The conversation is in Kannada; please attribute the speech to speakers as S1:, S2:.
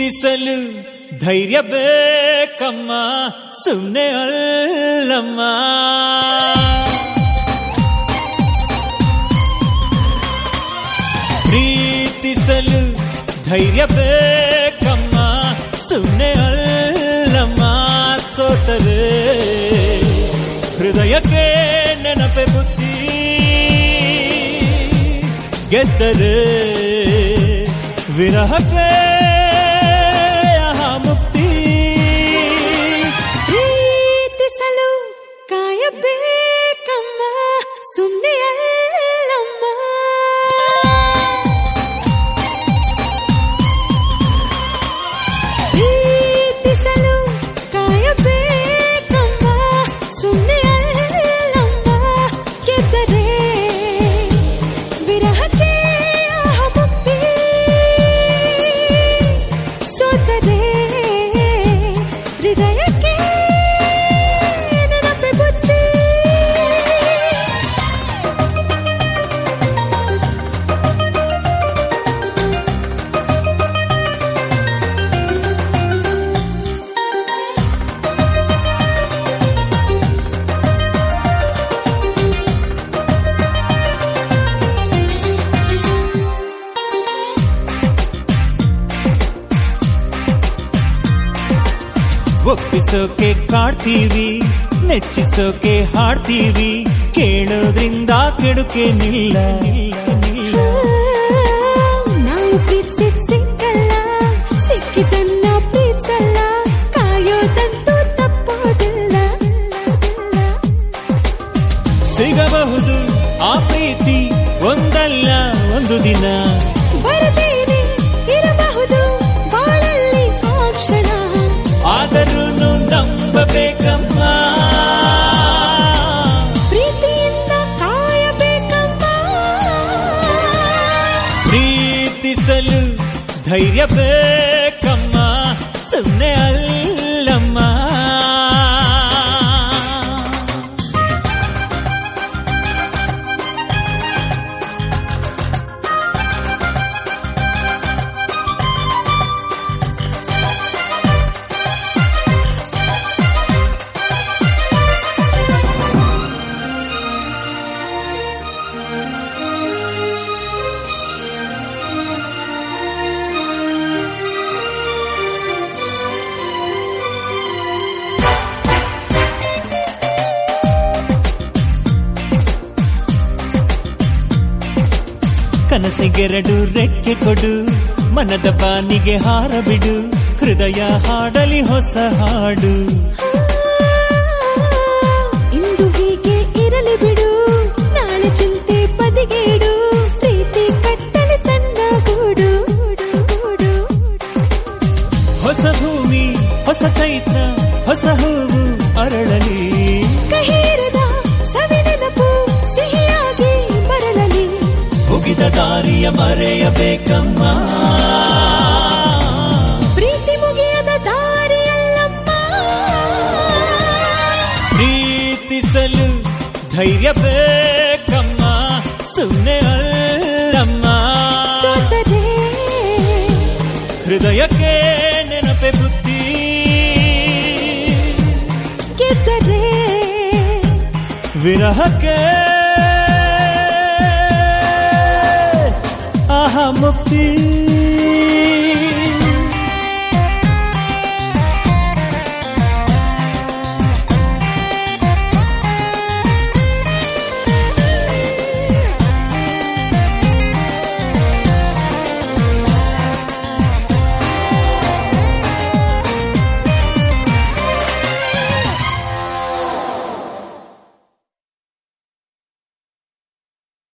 S1: ಪ್ರೀತಿಸಲು ಧೈರ್ಯ ಬೇಕಮ್ಮ, ಸುಮ್ಮನೆ ಅಲ್ಲಮ್ಮ. ಪ್ರೀತಿಸಲು ಧೈರ್ಯ ಬೇಕಮ್ಮ, ಸುಮ್ಮನೆ ಅಲ್ಲಮ್ಮ. ಸೋತರೆ ಹೃದಯಕ್ಕೆ ನೆನಪೆ ಬುದ್ಧಿ, ಗೆದ್ದರೆ ವಿರಹಕ್ಕೆ ಮುಕ್ತಿ.
S2: ಪ್ರೀತಿಸಲು ಕಾಯಬೇಕಮ್ಮ, ಸುಮ್ಮನೆ ಅಲ್ಲಮ್ಮ. ಪ್ರೀತಿಸಲು ಕಾಯಬೇಕಮ್ಮ, ಸುಮ್ಮನೆ ಅಲ್ಲಮ್ಮ. ಗೆದ್ದರೆ ವಿರಹಕ್ಕೆ ಮುಕ್ತಿ, ಸೋತರೆ ಹೃದಯಕ್ಕೆ ನೆನಪೆ ಬುದ್ಧಿ.
S1: ಒಪ್ಪಿಸೋಕೆ ಕಾಡ್ತೀವಿ, ಮೆಚ್ಚಿಸೋಕೆ ಹಾಡ್ತೀವಿ, ಕೇಳೋದ್ರಿಂದ ಕೆಡುಕೇನಿಲ್ಲ.
S2: ನಾವು ಪ್ರೀತಿಸಿದ್ ಸಿಕ್ಕಲ್ಲ, ಸಿಕ್ಕಿದನ್ನ ಪ್ರೀತಿಸಲ್ಲ, ಕಾಯೋದಂತೂ ತಪ್ಪೋದಿಲ್ಲ.
S1: ಸಿಗಬಹುದು ಆ ಪ್ರೀತಿ ಒಂದಲ್ಲ ಒಂದು ದಿನ,
S2: ಬರದೇನೆ ಇರಬಹುದು ಬಾಳಲ್ಲಿ ಆ ಕ್ಷಣ.
S1: ಆದರೂ ನಂಬಬೇಕಮ್ಮ,
S2: ಪ್ರೀತಿಯಿಂದ ಕಾಯಬೇಕಮ್ಮ.
S1: ಪ್ರೀತಿಸಲು ಧೈರ್ಯ ಬೇಕಮ್ಮ, ಸುಮ್ಮನೆ ಅಲ್ಲಮ್ಮ. ಕನಸಿಗೆರಡು ರೆಕ್ಕೆ ಕೊಡು, ಮನದ ಬಾನಿಗೆ ಹಾರಬಿಡು, ಹೃದಯ ಹಾಡಲಿ ಹೊಸ ಹಾಡು.
S2: ಇಂದು ಹೀಗೆ ಇರಲಿ ಬಿಡು, ನಾಳೆ ಚಿಂತೆ ಬದಿಗೇಡು, ಪ್ರೀತಿ ಕಟ್ಟಲಿ ತನ್ನ ಗೂಡು.
S1: ಹೊಸ ಭೂಮಿ ಹೊಸ ಚೈತ್ರ, ಹೊಸ ಹೂವು ಅರಳಲಿ,
S2: ಕಹಿರದ ಸವಿ ನೆನಪು ಸಿಹಿಯಾಗಿ ಬರಲಲಿ.
S1: ಮುಗಿದ ದಾರಿಯ ಮರೆಯಬೇಕಮ್ಮ,
S2: ಪ್ರೀತಿ ಮುಗಿಯದ ದಾರಿಯಲ್ಲಮ್ಮ.
S1: ಪ್ರೀತಿಸಲು ಧೈರ್ಯ ಬೇಕಮ್ಮ, ಸುಮ್ಮನೆ ಅಲ್ಲಮ್ಮ.
S2: ಸೋತರೆ
S1: ಹೃದಯಕ್ಕೆ ನೆನಪೆ ಬುದ್ಧಿ,
S2: ಗೆದ್ದರೆ
S1: ವಿರಹಕ್ಕೆ ಮುಕ್ತಿ.